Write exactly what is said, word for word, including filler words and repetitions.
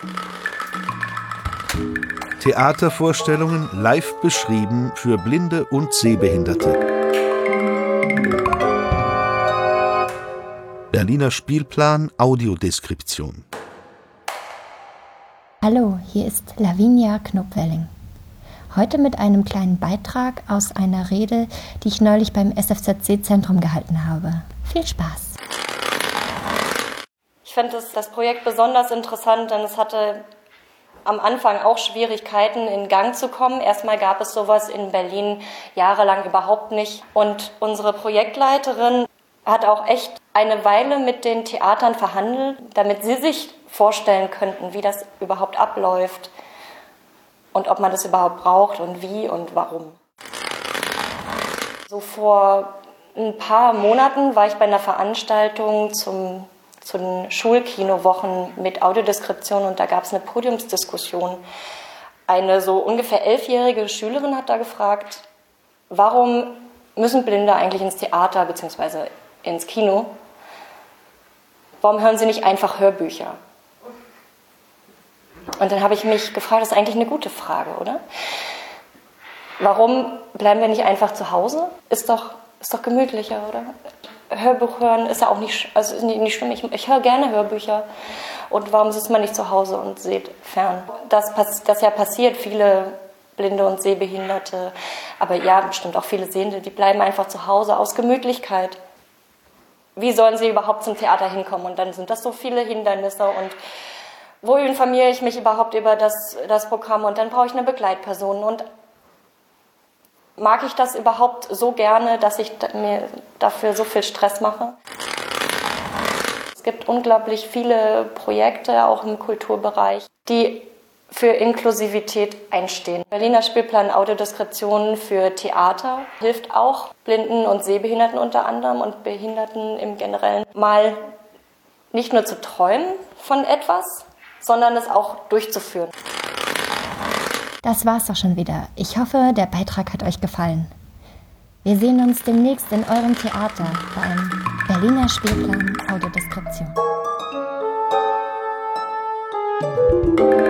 Theatervorstellungen live beschrieben für Blinde und Sehbehinderte. Berliner Spielplan Audiodeskription. Hallo, hier ist Lavinia Knopwelling. Heute mit einem kleinen Beitrag aus einer Rede, die ich neulich beim S F Z C-Zentrum gehalten habe. Viel Spaß! Ich fand das, das Projekt besonders interessant, denn es hatte am Anfang auch Schwierigkeiten, in Gang zu kommen. Erstmal gab es sowas in Berlin jahrelang überhaupt nicht. Und unsere Projektleiterin hat auch echt eine Weile mit den Theatern verhandelt, damit sie sich vorstellen könnten, wie das überhaupt abläuft und ob man das überhaupt braucht und wie und warum. So vor ein paar Monaten war ich bei einer Veranstaltung zum zu den Schulkinowochen mit Audiodeskription und da gab es eine Podiumsdiskussion. Eine so ungefähr elfjährige Schülerin hat da gefragt, warum müssen Blinde eigentlich ins Theater bzw. ins Kino? Warum hören sie nicht einfach Hörbücher? Und dann habe ich mich gefragt, das ist eigentlich eine gute Frage, oder? Warum bleiben wir nicht einfach zu Hause? Ist doch, ist doch gemütlicher, oder? Hörbuch hören ist ja auch nicht, also ist nicht, nicht schlimm. Ich, ich höre gerne Hörbücher. Und warum sitzt man nicht zu Hause und seht fern? Das, das ja passiert, viele Blinde und Sehbehinderte, aber ja, bestimmt auch viele Sehende, die bleiben einfach zu Hause aus Gemütlichkeit. Wie sollen sie überhaupt zum Theater hinkommen? Und dann sind das so viele Hindernisse. Und wo informiere ich mich überhaupt über das, das Programm? Und dann brauche ich eine Begleitperson. Und mag ich das überhaupt so gerne, dass ich mir dafür so viel Stress mache? Es gibt unglaublich viele Projekte, auch im Kulturbereich, die für Inklusivität einstehen. Berliner Spielplan Audiodeskription für Theater hilft auch Blinden und Sehbehinderten unter anderem und Behinderten im Generellen mal nicht nur zu träumen von etwas, sondern es auch durchzuführen. Das war's doch schon wieder. Ich hoffe, der Beitrag hat euch gefallen. Wir sehen uns demnächst in eurem Theater beim Berliner Spielplan Audiodeskription.